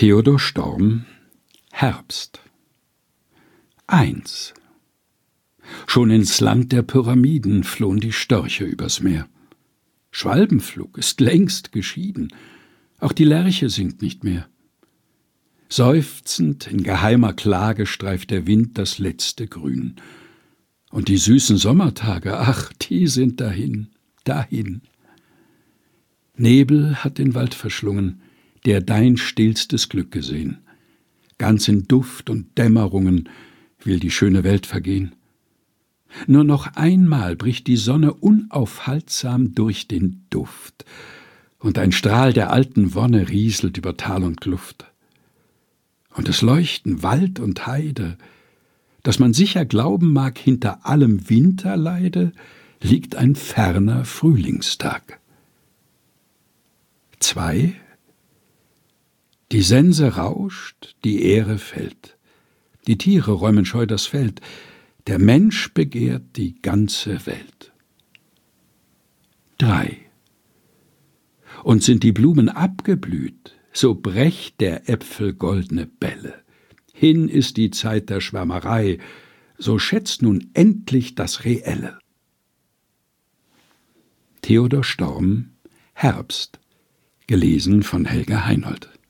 Theodor Storm, Herbst. 1. Schon ins Land der Pyramiden flohen die Störche übers Meer. Schwalbenflug ist längst geschieden, auch die Lerche singt nicht mehr. Seufzend in geheimer Klage streift der Wind das letzte Grün. Und die süßen Sommertage, ach, die sind dahin, dahin. Nebel hat den Wald verschlungen, der dein stillstes Glück gesehen. Ganz in Duft und Dämmerungen will die schöne Welt vergehen. Nur noch einmal bricht die Sonne unaufhaltsam durch den Duft, und ein Strahl der alten Wonne rieselt über Tal und Kluft. Und es leuchten Wald und Heide, dass man sicher glauben mag, hinter allem Winterleide liegt ein ferner Frühlingstag. 2. Die Sense rauscht, die Ähre fällt, die Tiere räumen scheu das Feld, der Mensch begehrt die ganze Welt. 3. Und sind die Blumen abgeblüht, so brecht der Äpfel goldne Bälle. Hin ist die Zeit der Schwärmerei, so schätzt nun endlich das Reelle. Theodor Storm, Herbst, gelesen von Helga Heinold.